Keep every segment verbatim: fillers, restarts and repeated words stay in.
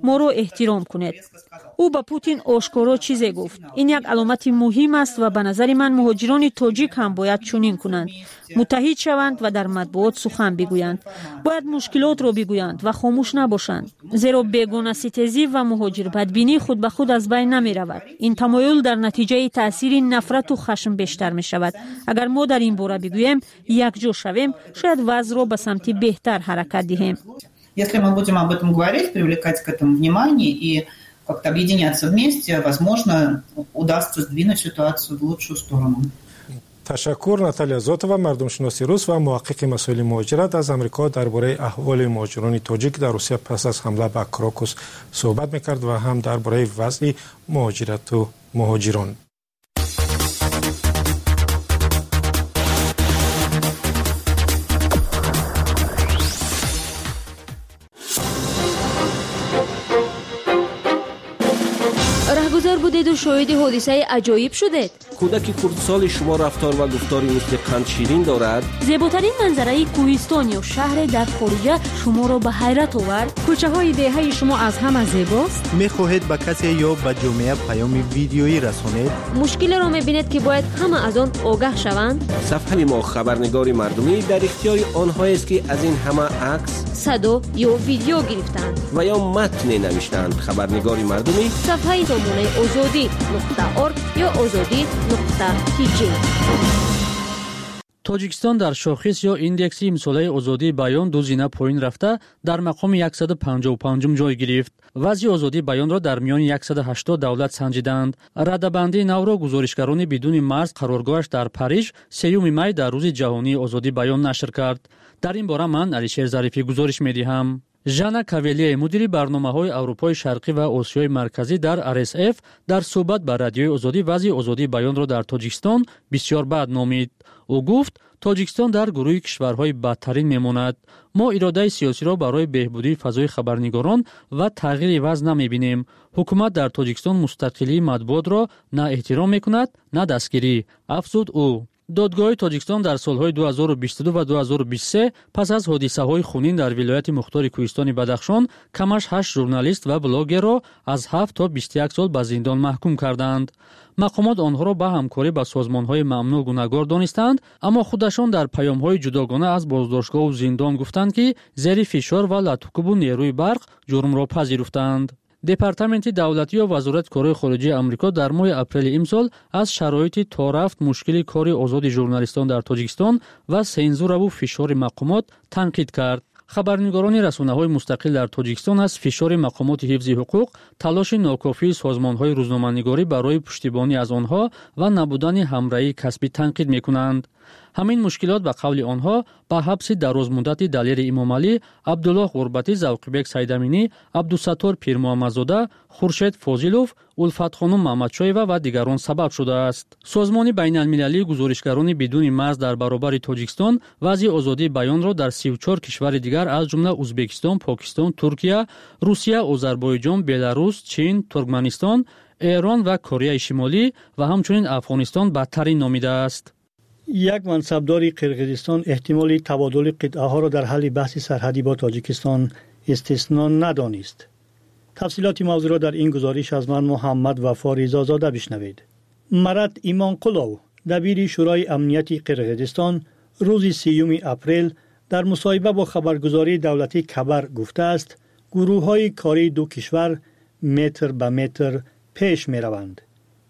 ما رو احترام کنید. او به پوتین آشکارا چیزی گفت. این یک علامت مهم است و به نظر من مهاجران تاجیک هم باید چنین کنند. متحد شوند و در مطبوعات سخن بگویند. باید مشکلات را بگویند و خاموش نباشند. زیرا بیگانه ستیزی و مهاجر بدبینی خود به خود از بین نمی رود. این تمایل در نتیجه تاثیر نفرت و خشم بیشتر می شود. اگر ما در این باره بگوییم یک جا شویم، شاید وضع را به سمت بهتر حرکت دهیم. Если мы будем об этом говорить, привлекать к этому внимание и как-то объединяться вместе, возможно, удастся сдвинуть ситуацию в лучшую сторону. تشکر. ناتالیا زوتووا، مردم شناسی روس و محقق مسائل مهاجرت از آمریکا درباره احوال مهاجران تاجیک در روسیه پس از حمله به کراکوس صحبت می‌کرد و هم درباره وضع مهاجرت و مهاجران. رهگذر بودید و شاهد حادثه عجایب شدید. کودک کردسال شما رفتار و گفتاری مثل قند شیرین دارد. زیباترین منظره کوهستان یا شهر در خارج شما را به حیرت آورد. کوچه های دهه شما از همه زیباست. میخواهید به کسی یا به جامعه پیام ویدیویی رسانید؟ مشکل را میبینید که باید همه از آن آگاه شوند. صفحه ما خبرنگار مردمی در اختیار آنهایی است که از این همه عکس، صدا یا ویدیو گرفتند و یا متن نوشتند. خبرنگار مردمی صفحه سامانه آزادی نقطه ارگ یا آزادی نقطه تی جی. تاجیکستان در شاخص یا ایندکس امساله آزادی بیان دو زینه پایین رفته در مقام صد و پنجاه و پنج جای گرفت. وضع آزادی بیان را در میان صد و هشتاد دولت سنجیدند. رده‌بندی نو را گزارشگران بدون مرز قرارگاهش در پاریژ سیوم می در روز جهانی آزادی بیان نشر کرد. در این باره من علیشیر ظریفی گزارش می‌دهم. ژانا کاولی، مدیر برنامه‌های اروپای شرقی و آسیای مرکزی در آر اس اف، در صحبت با رادیوی آزادی وضع آزادی بیان را در تاجیکستان بسیار بد نامید. او گفت تاجیکستان در گروه کشورهای بدترین میماند. ما اراده سیاسی را برای بهبودی فضای خبرنگاران و تغییر وضع نمیبینیم. حکومت در تاجیکستان مستقلی مطبوعات را نه احترام میکند نه دستگیری، افزود او. دادگاه تاجیکستان در سالهای دو هزار و بیست و دو و دو هزار و بیست و سه پس از حادثه‌های خونین در ولایت مختار کوهستان بدخشان کمش هشت ژورنالیست و بلاگر را از هفت تا بیست و یک سال به زندان محکوم کردند. مقامات آنها را به همکاری با سازمان‌های ممنوع گناهکار دانستند، اما خودشان در پیام‌های جداگانه از بازداشتگاه و زندان گفتند که زیر فشار و لطوکوب و نیروی برق جرم را پذیرفتند. دپارتمنت دولتی و وزارت کارهای خارجه آمریکا در ماه اپریل امسال از شرایط تا رفت مشکل کار آزاد ژورنالیستان در تاجیکستان و سانسور و فشار مقامات تنقید کرد. خبرنگاران رسانه‌های مستقل در تاجیکستان از فشار مقامات حفظ حقوق، تلاش ناکافی سازمان‌های روزنامه‌نگاری برای پشتیبانی از آنها و نبودن همراهی کسبی تنقید می‌کنند. همین مشکلات به قول آنها به حبس درازمدت دلیر امام علی، عبدالله غربتی، ذوقی‌بک سیدامینی، عبدالستار پیرمحمدزاده، خورشید فاضلوف، الفت خانم محمدشایوا و دیگران سبب شده است. سازمان بین‌المللی گزارشگران بدون مرز در برابر تاجیکستان وضع آزادی بیان را در سی و چهار کشور دیگر از جمله ازبکستان، پاکستان، ترکیه، روسیه، آذربایجان، بلاروس، چین، ترکمنستان، ایران و کره شمالی و همچنین افغانستان بدترین نامیده است. یک منصبدار قرقیزستان احتمال تبادل قطعه ها را در حل بحث سرحدی با تاجیکستان استثنا ندانست. تفصیلات موضوع را در این گزارش از من محمد وفا رضازاده بشنوید. مراد ایمانقلو، دبیر شورای امنیتی قرقیزستان، روز سیوم اپریل در مصاحبه با خبرگزاری دولتی خبر گفته است گروه های کاری دو کشور متر به متر پیش می روند.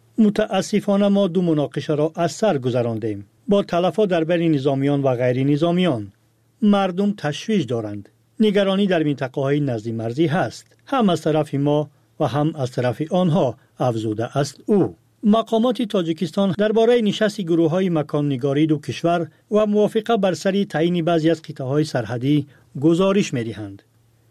متاسفانه ما دو مناقشه را از سر گذراندیم با تلفات در بین نظامیان و غیر نظامیان. مردم تشویش دارند. نگرانی در منطقه های نزد مرزی هست، هم از طرف ما و هم از طرف آنها، افزوده است او. مقامات تاجیکستان درباره نشست گروه های مکان نگاری دو کشور و موافقه بر سر تعیین بعضی از قطعه های سرحدی گزارش می دهند.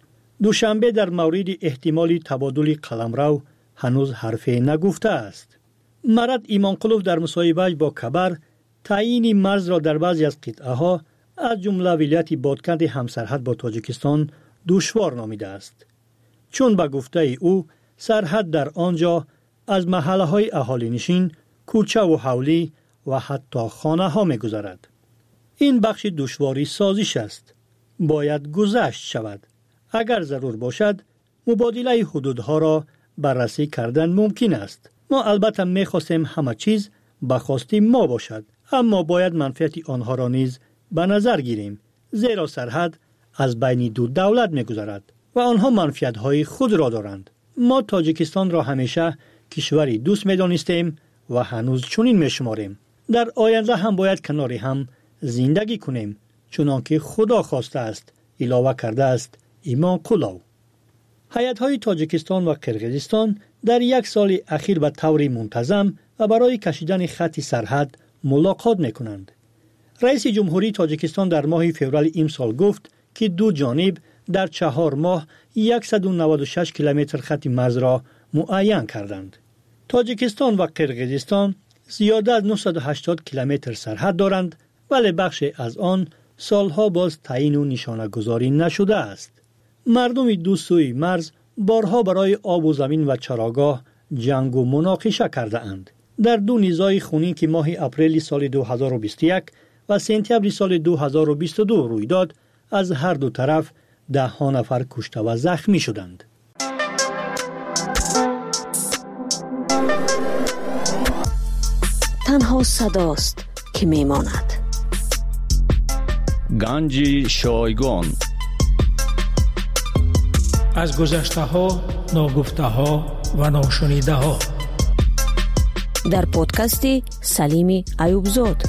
دوشنبه در مورد احتمال تبادل قلمرو هنوز حرفی نگفته است. مراد ایمانقلو در مصاحبه با خبر تعیین مرز را در بعضی از قطعه ها از جمله ولایت بادکند همسرحد با تاجیکستان دشوار نامیده است، چون به گفته او سرحد در آنجا از محله های اهالی نشین، کوچه و حولی و حتی خانه ها می گذرد. این بخش دشواری سازش است. باید گذشت شود. اگر ضرور باشد مبادله حدودها را بررسی کردن ممکن است. ما البته می‌خواستیم همه چیز به خواست ما باشد، اما باید منفعت آنها را نیز به نظر گیریم، زیرا سرحد از بین دو دولت می‌گذرد و آنها منفعت‌های خود را دارند. ما تاجیکستان را همیشه کشوری دوست می‌دانستیم و هنوز چنین می‌شماریم. در آینده هم باید کنار هم زندگی کنیم، چنانکه خدا خواسته است، علاوه کرده است ایمان قلو. هیئت‌های تاجیکستان و قرقیزستان در یک سال اخیر به طور منتظم و برای کشیدن خط سرحد ملاقات می‌کنند. رئیس جمهوری تاجیکستان در ماه فوریه امسال گفت که دو جانب در چهار ماه صد و نود و شش کیلومتر خط مرز را معین کردند. تاجیکستان و قرقیزستان زیاده از نهصد و هشتاد کیلومتر سرحد دارند، ولی بخش از آن سالها باز تعیین و نشانه گذاری نشده است. مردم دو سوی مرز بارها برای آب و زمین و چراگاه جنگ و مناقشه کرده اند. در دو نزاع خونین که ماه اپریل سال دو هزار و بیست و یک و سپتامبر سال دو هزار و بیست و دو روی داد، از هر دو طرف ده ها نفر کشته و زخمی شدند. تنها صداست که میماند. گنج شایگان. از گذشته ها، ناگفته ها و ناشنیده ها. در پادکستی سلیمی ایوبزاد.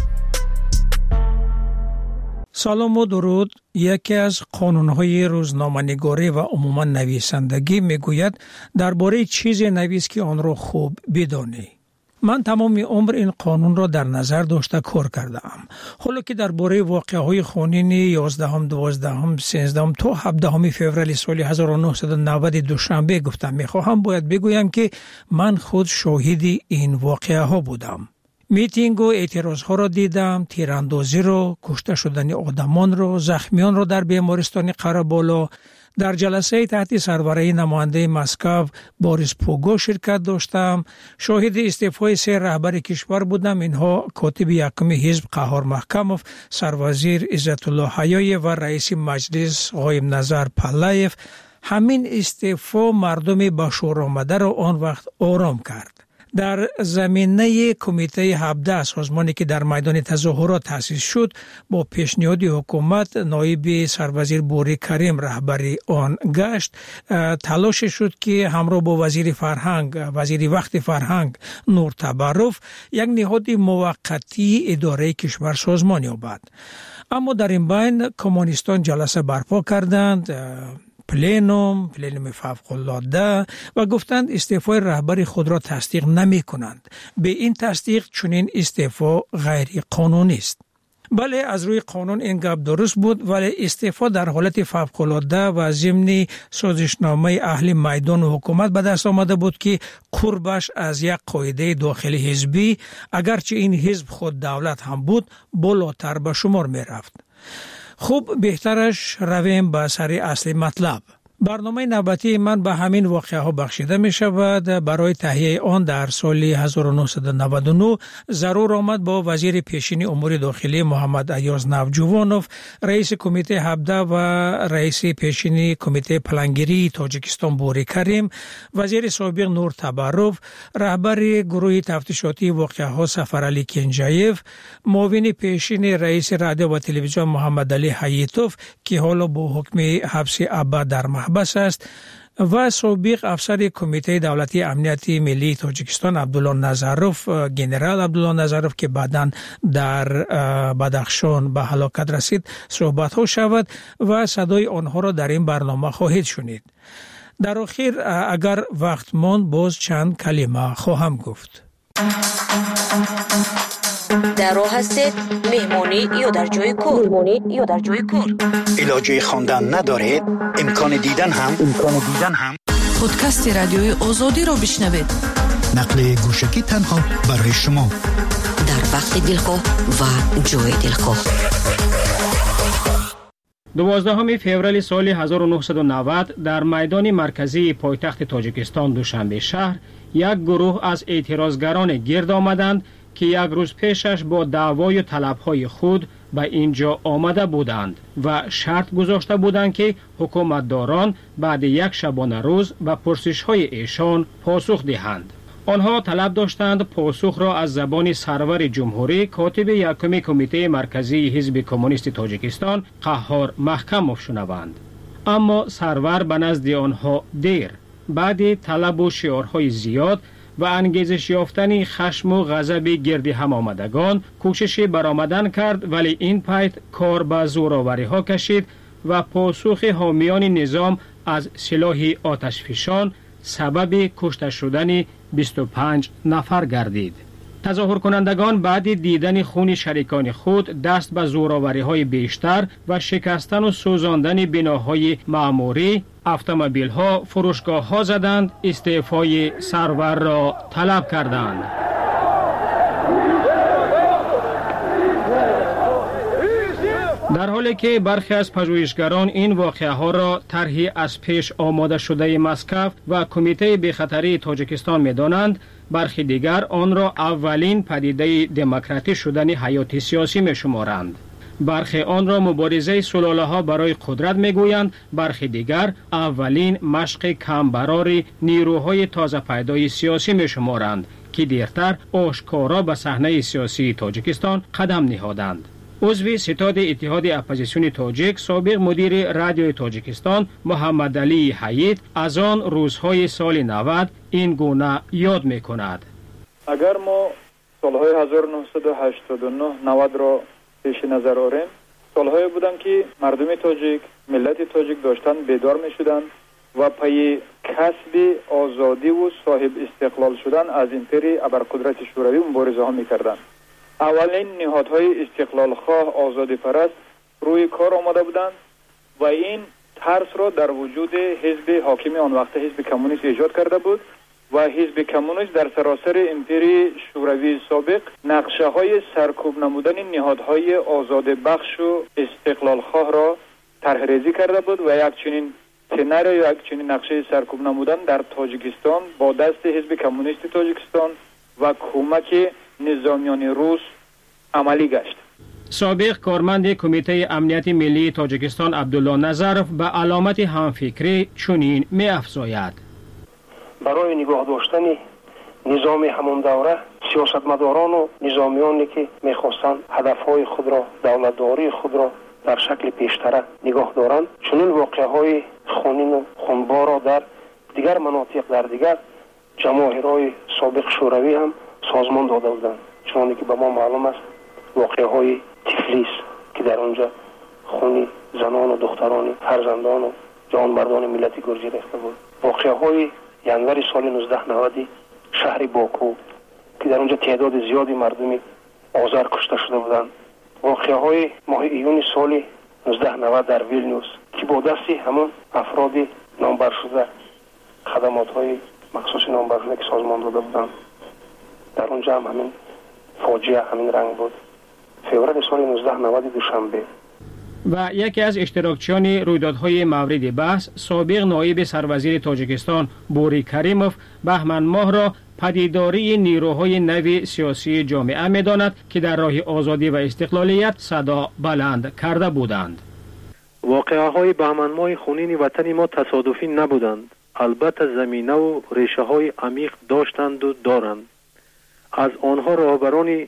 سلام و درود. یکی از قانون‌های روزنامه‌نگاری و عموما نویسندگی میگوید درباره چیزی نویس که آن را خوب بدانی. من تمام عمر این قانون را در نظر داشته کار کردم. حالا که درباره واقعه‌های خونین یازدهم، دوازدهم، سیزدهم تا هفدهم فوریه سال هزار و نهصد و نود دوشنبه گفتم می‌خواهم باید بگویم که من خود شاهد این واقعه‌ها بودم. میتینگ و اعتراضها را دیدم، تیراندازی را، کشته شدن آدمان را، زخمیان را در بیمارستان قره‌بالا. در جلسه تحت سربرای نماینده مسکو باریس پوگو شرکت داشتم. شاهد استعفای سه رهبر کشور بودم. اینها کاتب یکم حزب قهار محکموف، سروزیر عزت الله حیای و رئیس مجلس قایم نظر پلایف. همین استعفا مردم به شور آمده را آن وقت آرام کرد. در زمینه کمیته هفده سازمانی که در میدان تظاهرات تأسیس شد، با پیشنهاد حکومت نایب سروزیر بوری کریم رهبری آن گشت. تلاش شد که همراه با وزیر فرهنگ وزیر وقت فرهنگ نور تبرف یک نهاد موقتی اداره کشور سازمان یابد. اما در این بین کمونیستان جلسه برپا کردند، پلینوم، پلینوم فوق‌العاده، و گفتند استعفای رهبر خود را تصدیق نمی کنند. به این تصدیق چنین استعفا غیر قانونی است. بله، از روی قانون این گپ درست بود، ولی استعفا در حالت فوق‌العاده و ضمن سازشنامه اهل میدان و حکومت به دست آمده بود که قربش از یک قاعده داخلی حزبی، اگرچه این حزب خود دولت هم بود، بالاتر به شمار می رفت. خوب، بهترش رویم به سر اصل مطلب. برنامه نوبتی من به همین واقعه ها بخشیده می شود. برای تهیه آن در سال هزار و نهصد و نود و نه ضرور آمد با وزیر پیشین امور داخلی محمد ایاز نوجوانوف، رئیس کمیته هفده و رئیس پیشین کمیته پلانگیری تاجیکستان بوری کریم، وزیر سابق نور تبرف، رهبر گروه تفتیشاتی واقعه ها سفرعلی کنجایف، معاون پیشین رئیس رادیو و تلویزیون محمد علی حییتوف که حالا با حکم حبس ابد در بس است، و سابق افسر کمیته دولتی امنیت ملی تاجیکستان عبدالله نظروف، گنرال عبدالله نظروف که بعداً در بدخشان به هلاکت رسید صحبت ها شود و صدای آنها را در این برنامه خواهید شنید. در آخر اگر وقت ماند باز چند کلمه خواهم گفت. در راه هستید، مهمانی یا در جای کار مهمانی یا در جای کار علاجه خواندن ندارید، امکان دیدن هم امکان دیدن هم پادکست رادیوی آزادی را بشنوید. نقل گوشکی تنها برای شما در وقت دلخواه و جای دلخواه. دوازدهم فوریه سال هزار و نهصد و نود در میدان مرکزی پایتخت تاجیکستان دوشنبه شهر یک گروه از اعتراضگران گرد آمدند که یک روز پیشش با دعوای طلبهای خود به اینجا آمده بودند و شرط گذاشته بودند که حکومتداران بعد یک شبانه روز به پرسش‌های ایشان پاسخ دهند. آنها طلب داشتند پاسخ را از زبان سرور جمهوری کاتب یکم کمیته مرکزی حزب کمونیست تاجیکستان قهار محکم شنوند. اما سرور به نزد آنها دیر بعد طلب و شعارهای زیاد و انگیزش یافتن خشم و غضب گرد هم آمدگان کوشش برآمدن کرد، ولی این پیت کار به زوراوری ها کشید و پاسخ حامیان نظام از سلاح آتشفشان سبب کشته شدن بیست و پنج نفر گردید. تظاهر کنندگان بعد دیدن خون شریکان خود دست به زوراوری های بیشتر و شکستن و سوزاندن بناهای معموری، اتومبیل ها، فروشگاه ها زدند، استعفای سرور را طلب کردند. در حالی که برخی از پژوهشگران این واقعه ها را طرحی از پیش آماده شده مسکو و کمیته بی‌خطری تاجیکستان می دانند، برخی دیگر آن را اولین پدیده دموکراتی شدن حیات سیاسی می شمارند. برخی آن را مبارزه سلاله ها برای قدرت می گویند، برخی دیگر اولین مشق کمبرار نیروهای تازه پیدای سیاسی می شمارند که دیرتر آشکارا به صحنه سیاسی تاجیکستان قدم نهادند. عضو ستاد اتحاد اپوزیسیون تاجیک، سابق مدیر رادیوی تاجیکستان محمد علی حیید از آن روزهای سال نود این گونه یاد می کند. اگر ما سالهای هزار و نهصد و هشتاد و نه نود را پیش نظر آوریم، سالهای بودند که مردم تاجیک، ملت تاجیک داشتن بیدار می شدند و پای کسب آزادی و صاحب استقلال شدن از امپری ابرقدرت شوروی مبارزه ها می کردند. اولین نهادهای استقلال خواه آزادی پرست روی کار آمده بودند و این ترس را در وجود حزب حاکم آن وقت حزب کمونیست ایجاد کرده بود و حزب کمونیست در سراسر امپری شوروی سابق نقشه های سرکوب نمودن نهادهای آزاد بخش و استقلال خواه را طرح ریزی کرده بود و یک چنین سناریو یا یک چنین نقشه سرکوب نمودن در تاجیکستان با دست حزب کمونیست تاجیکستان و کمک نظامیان روس عملی گشت. سابق کارمند کمیته امنیت ملی تاجیکستان عبدالله نظرف به علامت همفکری چنین می افزاید: برای نگاه داشتن نظام همان دوره سیاستمداران و نظامیانی که میخواستند هدفهای خود را، دولتداری خود را در شکل پیشتره نگاه دارند، چنین واقعه های خونین و خونبار را در دیگر مناطق در دیگر جماهیرهای سابق شوروی هم سازمان داده بودند. چون که به ما معلوم است واقعه های تفلیس که در آنجا خونی زنان و دختران فرزندان و جانبردان ملت گرجی ریخته بود. واقعه های ینور سال نوزده نود شهر باکو که در آنجا تعداد زیادی مردمی آذر کشته شده بودند. واقعه های ماه ایون سال نوزده نود در ویلنیوس که با دستی همون افراد نامبر شده خدمات های مخصوص نامبر شده که سازمان داده بودند، در اونجا هم همین فاجعه همین رنگ بود. فوریه سال نوزده نود دوشنبه. و یکی از اشتراکچیان رویدادهای مورد بحث، سابق نایب سروزیر تاجیکستان بوری کریموف بهمن ماه را پدیداری نیروهای نو سیاسی جامعه می‌داند که در راه آزادی و استقلالیت صدا بلند کرده بودند. واقعه های بهمن ماه خونین وطن ما تصادفی نبودند. البته زمینه و ریشه های عمیق داشتند و دارند. از آنها رهبران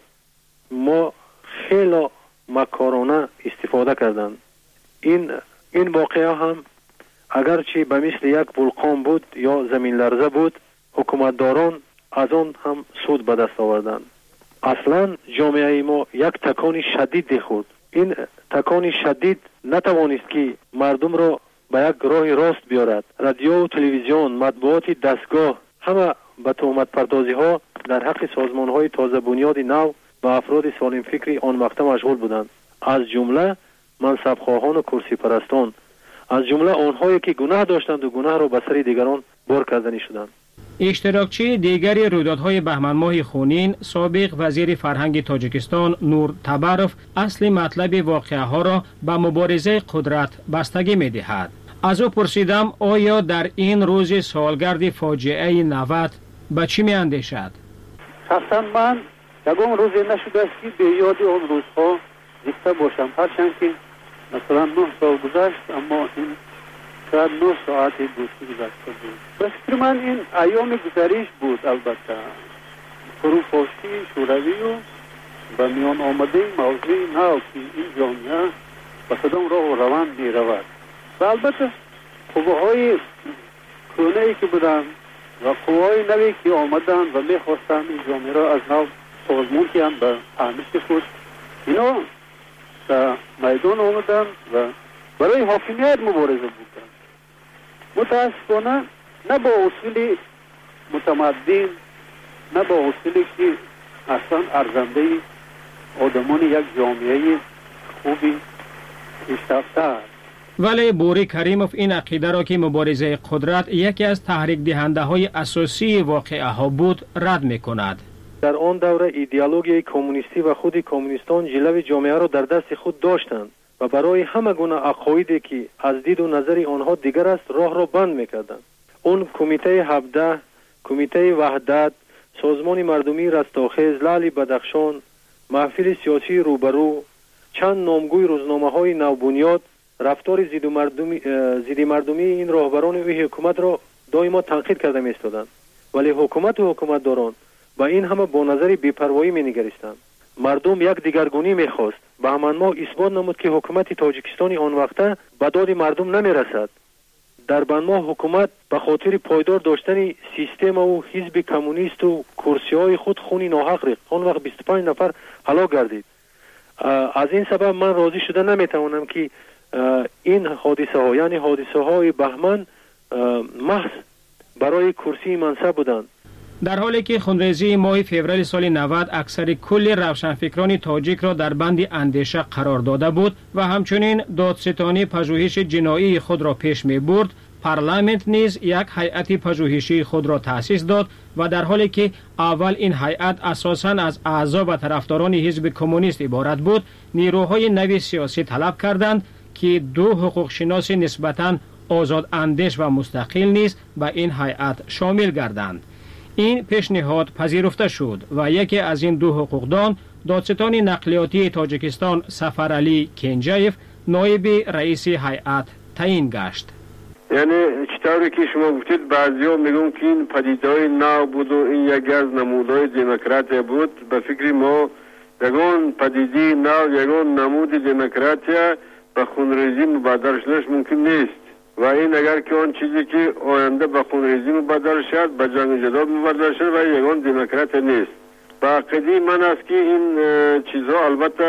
ما خیلی مکارانه استفاده کردند. این این واقعه هم اگرچه به مثل یک ولکان بود یا زمین لرزه بود، حکومتداران از آن هم سود به دست آوردند. اصلا جامعه ما یک تکان شدید خود. این تکان شدید نتوانست که مردم را به یک راه راست بیارد. رادیو و تلویزیون، مطبوعات دستگاه همه به تهمت پردازی ها در حق سازمان های تازه بنیاد نو و افراد سالم فکری آن وقت مشغول بودند، از جمله منصب خواهان و کرسی پرستان، از جمله آنهایی که گناه داشتند و گناه را به سر دیگران بار کردنی شدند. اشتراکچی دیگری رویدادهای بهمن ماه خونین، سابق وزیر فرهنگ تاجیکستان نور تبروف اصل مطلب واقعه ها را به مبارزه قدرت بستگی می دهد. از او پرسیدم آیا در این روز سالگرد فاجعه نود به چی می اندیشد؟ شخصا من یکم روزی نشده است که به یاد آن روزها ریخته باشم، هرچند که مثلا نه سال گذشت اما این شاید نه ساعتی بود که گذشته بود. به فکر من این ایام گذریش بود. البته فروپاشی شوروی و به میان آمده موضوع نو که این جامعه به کدام راه و روند می رود و البته قوه‌های کهنه‌ای که بودن و قوه‌های نوی که آمدن و می خواستن این جامعه را از نو سازمان کنند به اهمیت خود، اینا در میدان آمدن و برای حاکمیت مبارزه بودن. متاسفانه نه با اصول متمدن، نه با اصولی که اصلا ارزنده آدمان یک جامعه خوبی پیشرفته است. ولی بوری کریموف این عقیده را که مبارزه قدرت یکی از تحریک دهنده های اساسی واقعه ها بود رد می کند. در آن دوره ایدئولوژی کمونیستی و خود کمونیستان جلوی جامعه را در دست خود داشتند و برای همه گونه عقایدی که از دید و نظر آنها دیگر است راه را بند میکردند. اون کمیته هفده، کمیته وحدت، سازمان مردمی رستاخیز، لعل بدخشان، محفل سیاسی روبرو، چند نامگوی روزنامه های نوبنیاد رفتار ضد مردمی ضد مردمی این راهبران و حکومت را دائما تنقید کرده می‌استادند، ولی حکومت و حکومتداران با این همه با نظر بی‌پروایی می‌نگریستند. مردم یک دیگرگونی می‌خواست و همان ما اثبات نمود که حکومت تاجیکستان آن وقته به داد مردم نمی‌رسد. در بنما حکومت به خاطر پایدار داشتن سیستم و حزب کمونیست و کرسی‌های خود خونی ناحق ریخت. آن وقت بیست و پنج نفر هلاک گردید. از این سبب من راضی شده نمی‌توانم که این حادثه ها یعنی حادثه های بهمن محض برای کرسی منصب بودند. در حالی که خونریزی ماه فوریه سال نود اکثر کل روشنفکران تاجیک را در بند اندیشه قرار داده بود و همچنین دادستانی پژوهش جنایی خود را پیش می برد، پارلمانت نیز یک هیئت پژوهشی خود را تأسیس داد و در حالی که اول این هیئت اساساً از اعضا و طرفداران حزب کمونیست عبارت بود، نیروهای نوی سیاسی طلب کردند که دو حقوق شناس نسبتاً آزاد اندیش و مستقل نیز به این هیئت شامل گردند. این پیشنهاد پذیرفته شد و یکی از این دو حقوقدان دادستان نقلیاتی تاجیکستان سفرعلی کنجایف نایب رئیس هیئت تعیین گشت. یعنی چطوری که شما گفتید بعضیا میگن که این پدیده‌های نو بود و این یکی از نمودهای دموکراسی بود. به فکر ما یگان پدیده نو، یگان نمود دموکراسی به خونریزی مبادر شدنش ممکن نیست و این اگر که آن چیزی که آینده به خونریزی مبادر شد به جنگ جدال مبادر شد و یگان دموکراسی نیست. با عقیده من است که این چیزها البته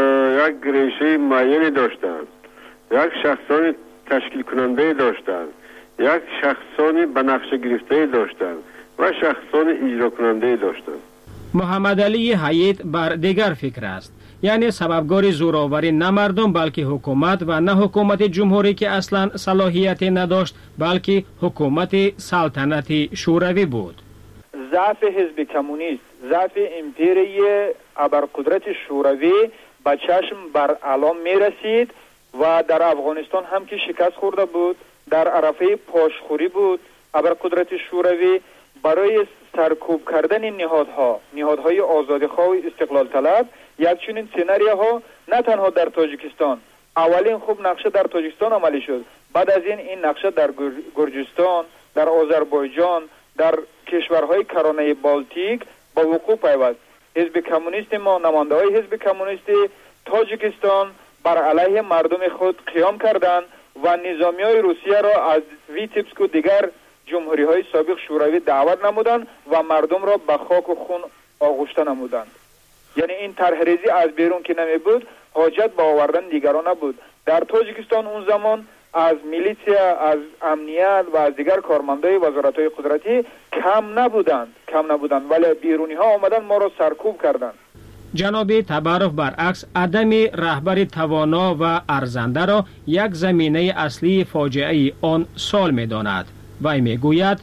یک ریشه معینی داشتند، یک شخصانی تشکیل کننده داشتند، یک شخصانی به نقشه گرفته داشتند و شخصانی اجرا کننده داشتند. محمد علی حیید بر دیگر فکر است، یعنی سببگار زوراوری نه مردم بلکه حکومت و نه حکومت جمهوری که اصلا صلاحیتی نداشت بلکه حکومت سلطنتی شوروی بود. ضعف حزب کمونیست، ضعف امپیری ابرقدرت شوروی به چشم بر علام می رسید و در افغانستان هم که شکست خورده بود، در عرفه پاشخوری بود. ابرقدرت شوروی برای سرکوب کردن نهادها، نهادهای آزادیخواه و استقلال طلب، یک چنین سناریوها نه تنها در تاجیکستان، اولین خوب نقشه در تاجیکستان عملی شد، بعد از این این نقشه در گرجستان، در آذربایجان، در کشورهای کرانه بالتیک با وقوع پیوست. حزب کمونیست ما، نماینده های حزب کمونیست تاجیکستان بر علیه مردم خود قیام کردند و نظامی های روسیه را از ویتیبسک و دیگر جمهوری های سابق شوروی دعوت نمودند و مردم را به خاک و خون آغشته نمودند. یعنی این طرحریزی از بیرون که نمی بود، حاجت به آوردن دیگران نبود. در تاجیکستان اون زمان از میلیسیا، از امنیت و از دیگر کارمندای وزارت‌های قدرتی کم نبودند کم نبودند ولی بیرونی ها آمدن ما را سرکوب کردند. جناب تبارف برعکس عدم رهبر توانا و ارزنده را یک زمینه اصلی فاجعه آن سال می داند. وی می گوید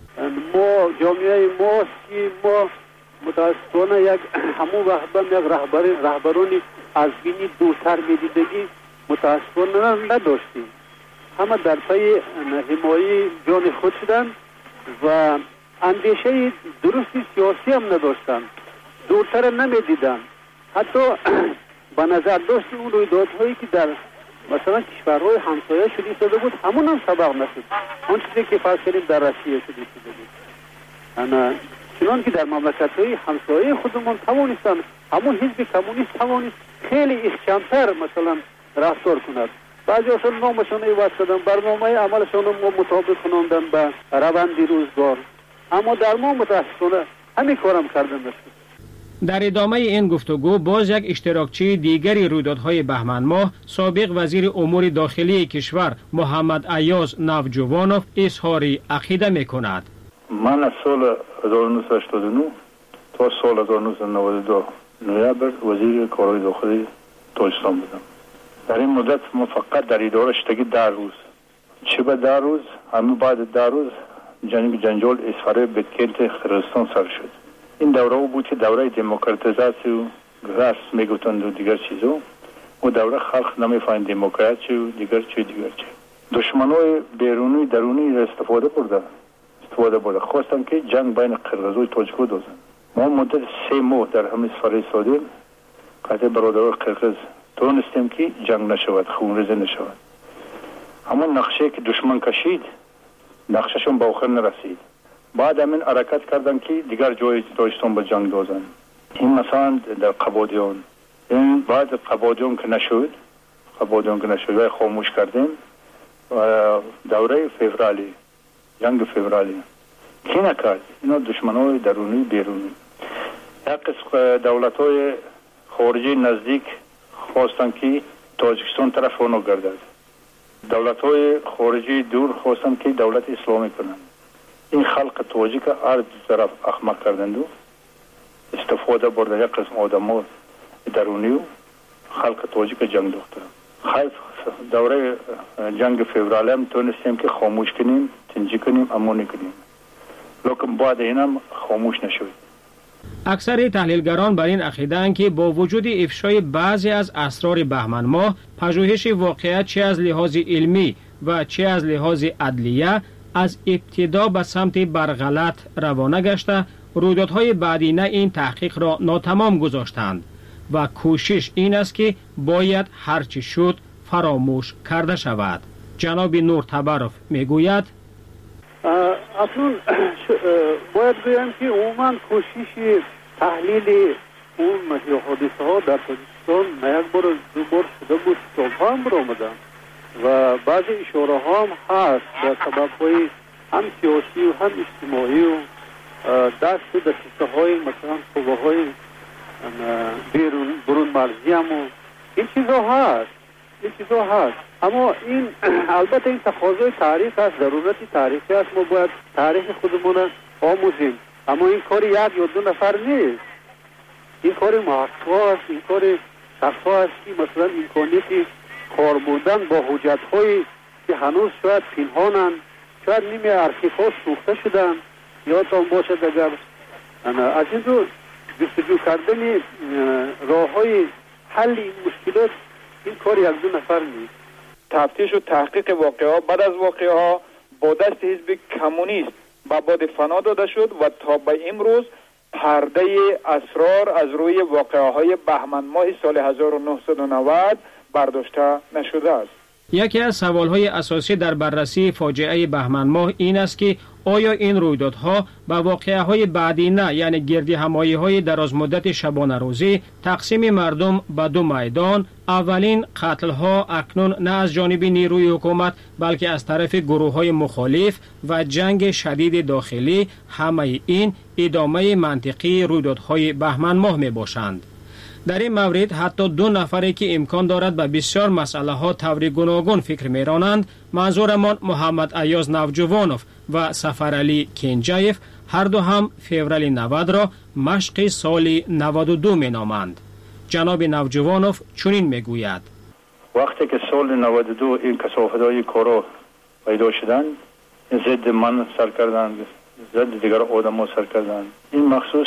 ما جامعه ما که ما متاسفانه یک همون وقت یک رهبر رهبرانی از بینی دوتر میدیدگی متاسفانه نداشتیم. همه در پی حمایه جان خود شدن و اندیشه درستی سیاسی هم نداشتن، دورتر نمیدیدن. حتی به نظر داشت اون رویدادهایی که در مثلا کشورهای همسایه شده شده بود همون هم سبق نشد. اون چیزی که فرض کنیم در روسیه شده شده بود. انا چنان که در مملکت‌های همسایه خودمون توانستن همون حزب کمونیست توانست خیلی احکام‌تر مثلا رفتار کند. بعضی اصلا نامشان عوض کردن، برنامه عملشان رو مطابق کناندن به روند روزگار، اما در ما متاسفانه همین کارم کردن نشد. در ادامه این گفتگو باز یک اشتراکچی دیگری رویدادهای بهمن ماه سابق وزیر امور داخلی کشور محمد ایاز نوجوانوف اظهار عقیده می‌کند. من از سال هزار و نهصد و هشتاد و نه تا سال هزار و نهصد و نود و دو نوامبر وزیر کارهای داخلی تاجیکستان بودم. در این مدت ما فقط در اداره شدگی ده روز چه به ده روز همه بعد ده روز جنگ جنجال اسفاره بتکلت قرقیزستان سر شد. این دوره بود که دوره دموکراتیزاسی و گرس میگفتند و دیگر چیزا و دوره خلق نمیفهمید دموکراسی و دیگر چی دیگر چی. دشمنای بیرونی درونی را استفاده برده استفاده برده خواستن که جنگ بین قرقیز و تاجیک دوزن. ما مدت سه ماه در همین سفر سادیم قطع برادران قرقیز تونستیم که جنگ نشود، خونریزی نشود. همون نقشه که دشمن کشید نقششون به آخر نرسید. بعد همین حرکت کردن که دیگر جای تاجیکستان به جنگ دوزن. این مثلا در قبادیان، این بعد قبادیان که نشد قبادیان که نشد و خاموش کردیم و دوره فوریه جنگ فوریه کی نکرد؟ اینا دشمنای درونی بیرونی. یک قسم دولت‌های خارجی نزدیک خواستن که تاجیکستان طرف اونو گردد. دولت‌های خارجی دور خواستن که دولت اسلامی کنند. این خلق تاجیک هر دو طرف احمق کردند و استفاده برده یک قسم آدم‌ها درونی و خلق تاجیک جنگ دوختن. خیلی دوره جنگ فوریه هم تونستیم که خاموش کنیم، تنجی کنیم، امونی کنیم. لیکن بعد این هم خاموش نشد. اکثر تحلیلگران بر این عقیده‌اند که با وجود افشای بعضی از اسرار بهمن ماه، پژوهش واقعیت چه از لحاظ علمی و چه از لحاظ عدلیه از ابتدا به سمت برغلط روانه گشته، رویدادهای بعدی نه این تحقیق را ناتمام گذاشتند و کوشش این است که باید هرچی شد فراموش کرده شود. جناب نور تبرف میگوید اصلا باید بگم که عموما کوشش تحلیل اون حادثه ها در تاجیکستان نه یک بار دو بار شده بود، سالها هم برآمدن و بعضی اشاره ها هم هست در سبب های هم سیاسی و هم اجتماعی و دست و دسته های مثلا قوه های بیرون برون مرزی هم و این چیزا هست این چیزا هست اما این البته این تقاضای تاریخ است، ضرورت تاریخی است. ما باید تاریخ خودمون آموزیم، اما این کار یک یا دو نفر نیست، این کار محقق است، این کار شخصا است که مثلا امکانیتی کار بردن با حجت هایی که هنوز شاید پنهانند، شاید نیمه ارشیف ها سوخته شدن یا تان باشد اگر از این رو جستجو کردن راه های حل این مشکلات این کار یک دو نفر نیست. تفتیش و تحقیق واقعه بعد از واقعه ها با دست حزب کمونیست به باد فنا داده شد و تا به امروز پرده اسرار از روی واقعه های بهمن ماه سال هزار و نهصد و نود برداشته نشده است. یکی از سوالهای اساسی در بررسی فاجعه بهمن ماه این است که آیا این رویدادها به واقعه های بعدی نه، یعنی گردی همایی های دراز مدت شبانه روزی، تقسیم مردم به دو میدان، اولین قتل ها اکنون نه از جانب نیروی حکومت بلکه از طرف گروه های مخالف و جنگ شدید داخلی، همه این ادامه منطقی رویدادهای بهمن ماه می باشند. در این مورد حتی دو نفری که امکان دارد به بسیار مسئله ها طور گوناگون فکر میرانند، منظورمان محمد ایاز نوجوانوف و سفرعلی کنجایف، هر دو هم فوریه نود را مشق سال نود و دو می نامند. جناب نوجوانوف چنین میگوید: وقتی که سال نود و دو این کثافت‌های کارا پیدا شدند، ضد من سر کردند، ضد دیگر آدم‌ها سر کردند. این مخصوص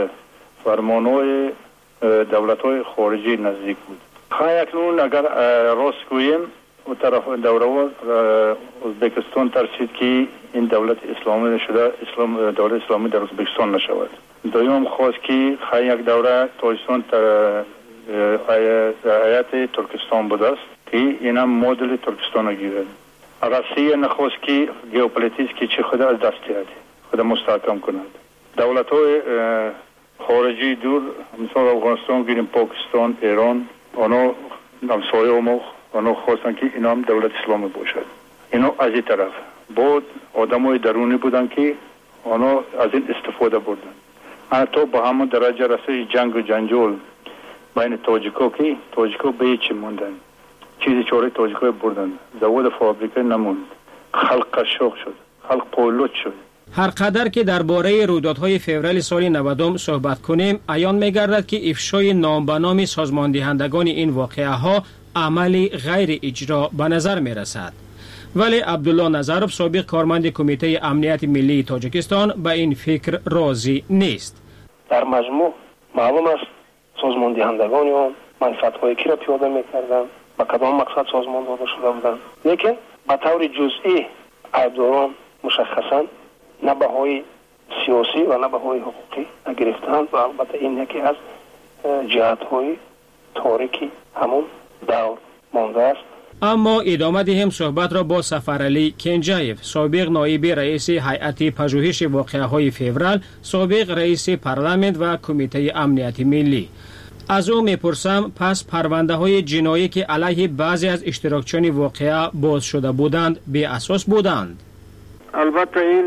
فرمان‌های دولت‌های خارجی نزدیک بود. خواهی اکنون اگر راست گوییم و طرف دوره ازبکستان ترسید که این دولت اسلامی نشده، اسلام دولت اسلامی در ازبکستان نشود. دویم خواست که خواهی یک دوره تاجیکستان هیئت ترکستان بوده است که این هم مدل ترکستان گیرد. روسیه نخواست که ژئوپلیتیک که چه خود از دست دهد، خود مستحکم کند. دولت های خارجی دور مثل افغانستان گیریم، پاکستان، ایران، آنها همسایه ما آنها خواستن که اینا هم دولت اسلامی باشد. اینا از این طرف بود آدم های درونی بودن که آنها از این استفاده بردن. حتی با همون درجه رسه جنگ و جنجال بین تاجیکا که تاجیکا به هیچی موندن، چیزی چاره تاجیکا بردن، زواد فابریکه نموند، خلق قشاق شد، خلق پولوت شد. هر قدر که درباره رویدادهای فوریه سال نود صحبت کنیم، عیان می‌گردد که افشای نام به نام سازماندهندگان این واقعه ها عملی غیر اجرا به نظر می‌رسد. ولی عبدالله نظرов سابق کارمند کمیته امنیت ملی تاجیکستان به این فکر راضی نیست. در مجموع معلوم است سازماندهندگان آن منفعت‌های کی را پیاده می‌کردند، با کدام مقصد سازمان داده شده بودند، لیکن به طور جزئی ایبداران مشخصاً نه بهای سیاسی و نه بهای حقوقی نگرفتند و البته این یکی از جهت‌های تاریکی همون دور مانده است. اما ادامه دهیم صحبت را با سفرعلی کنجایف، سابق نایب رئیس هیئت پژوهش واقعه‌های فوریه، سابق رئیس پارلمان و کمیته امنیت ملی. از او میپرسم پس پرونده های جنایی که علیه بعضی از اشتراکچیان واقعه باز شده بودند بی اساس بودند؟ البته این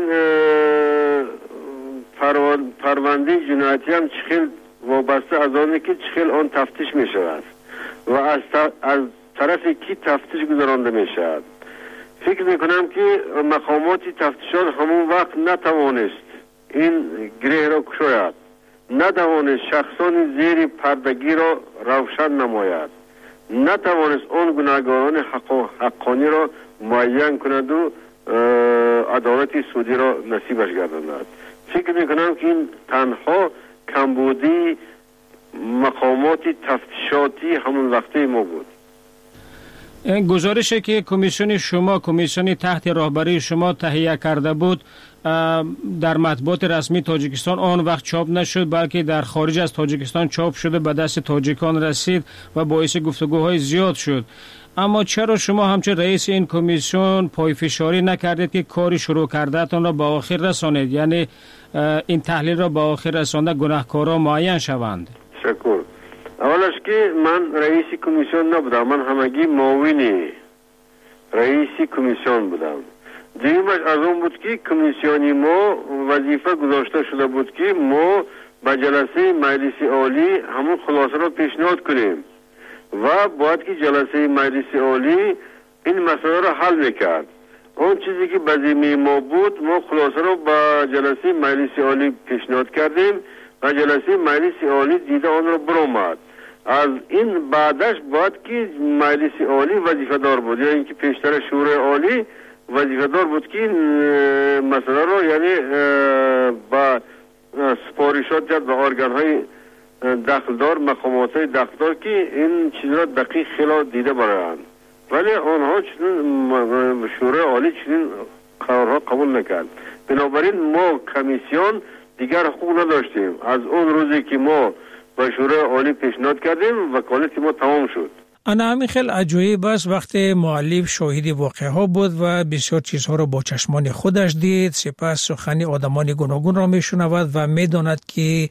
پرونده جنایتی هم چخیل وابسته از آنه که چخیل آن تفتیش می شود و از, از طرف کی تفتیش گذرانده می شود. فکر می کنم که مقامات تفتیشات همون وقت نتوانست این گره را کشاید، نتوانست شخصان زیر پردگی را روشن نماید، نتوانست آن گناهکاران حق حقانی را معین کند و عدالت سودی را نصیبش گرداند. فکر میکنم که این تنها کمبودی مقامات تفتیشاتی همون وقته ما بود. گزارشی که کمیسیون شما کمیسیون تحت راهبری شما تهیه کرده بود در مطبوعات رسمی تاجیکستان آن وقت چاپ نشد، بلکه در خارج از تاجیکستان چاپ شده به دست تاجیکان رسید و باعث گفتگوهای زیاد شد. اما چرا شما همچون رئیس این کمیسیون پایفشاری نکردید که کاری شروع کردهتان را به آخر رسانید، یعنی این تحلیل را به آخر رسانده گناهکاران معین شوند؟ شکر. اولش که من رئیس کمیسیون نبودم، من همگی معاون رئیس کمیسیون بودم. دیگرش از اون بود که کمیسیونی ما وظیفه گذاشته شده بود که ما به جلسه مجلس عالی همون خلاصه را پیشنهاد کنیم و باید که جلسه مجلس عالی این مسئله را حل میکرد. اون چیزی که به ذمه ما بود ما خلاصه را به جلسه مجلس عالی پیشنهاد کردیم و جلسه مجلس عالی دیده آن را برآمد. از این بعدش باید که مجلس عالی وظیفه دار بود، یعنی که پیشتر شورای عالی وظیفه دار بود که مسئله را یعنی با سپارشات جد به ارگان های دخلدار، مقامات های دخلدار که این چیز را دقیق خیلی دیده برند، ولی آنها چنین شورای عالی چنین قرارها قبول نکرد. بنابراین ما کمیسیون دیگر حقوق نداشتیم. از اون روزی که ما به شورای عالی پیشنهاد کردیم وکالت ما تمام شد. انا همین خیلی عجایب است وقتی مؤلف شاهد واقعه ها بود و بسیار چیزها را با چشمان خودش دید، سپس سخنی آدمان گوناگون را میشنود و میداند که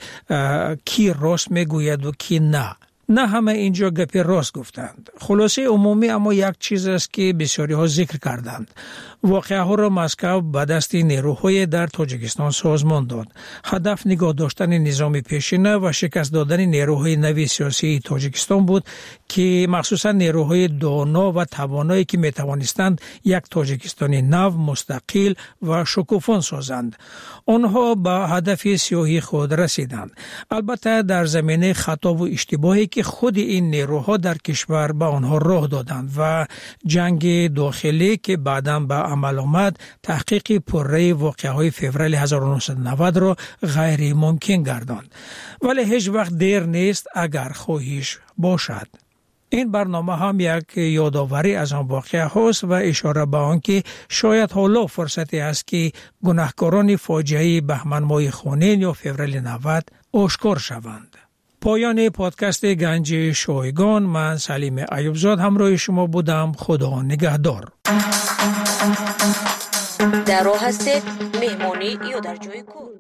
کی راست میگوید و کی نه. نه همه اینجا گپی راست گفتند. خلاصه عمومی اما یک چیز است که بسیاری ها ذکر کردند. واقعه ها را مسکو به دست نیروهای در تاجیکستان سازمان داد. هدف نگاه داشتن نظام پیشینه و شکست دادن نیروهای نوی سیاسی تاجیکستان بود که مخصوصا نیروهای دانا و توانایی که می توانستند یک تاجیکستانی نو، مستقل و شکوفان سازند. آنها به هدف سیاهی خود رسیدند. البته در زمینه خطا و اشتباهی که خود این نیروها در کشور به آنها راه دادند و جنگ داخلی که بعداً به عمل آمد تحقیق پرره واقعه‌های فوریه هزار و نهصد و نود را غیر ممکن گرداند. ولی هیچ وقت دیر نیست اگر خواهش باشد. این برنامه هم یک یادآوری از آن واقعه هاست و اشاره به آن که شاید حالا فرصتی است که گناهکاران فاجعه بهمن ماه خونین یا فوریه نود آشکار شوند. پایان پادکست گنج شایگان. من سلیم ایوبزاد همراه شما بودم. خدا نگهدار. در راه هستید مهمانی یا در جای کار؟